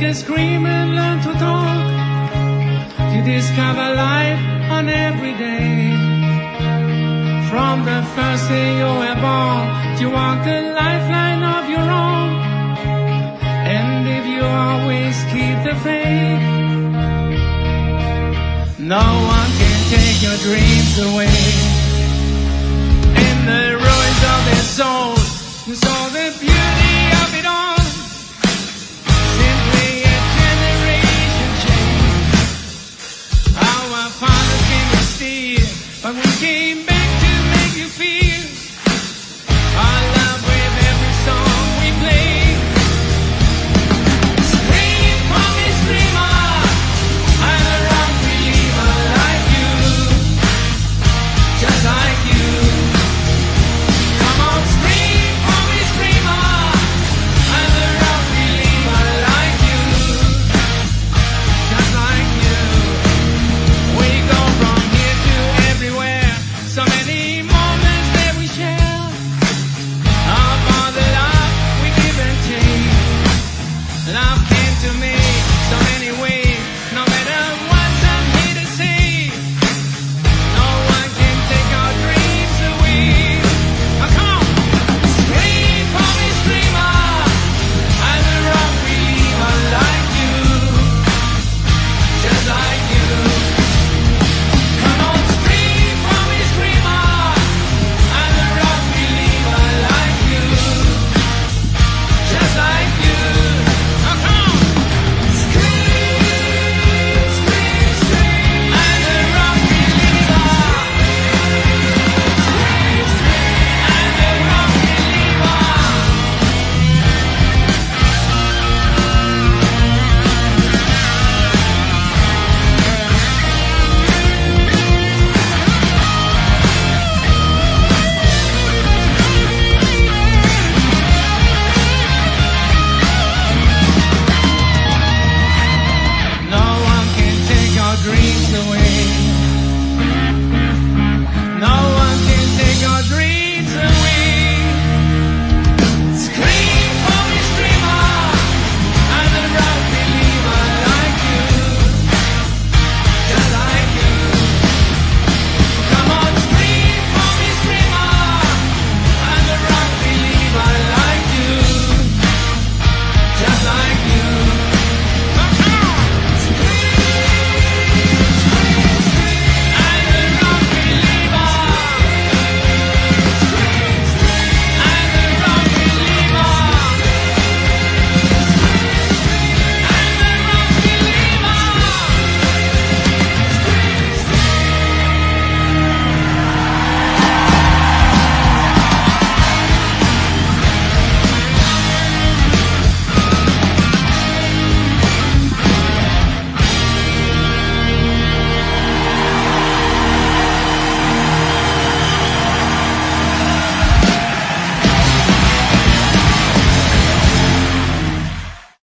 to scream and learn to talk. You discover life on every day. From the first day you were born, you walk a lifeline of your own. And if you always keep the faith, no one can take your dreams away. In the ruins of their souls, you saw the beauty of it all. Simply a generation change. Our fathers came to steal, but we came back to make you feel.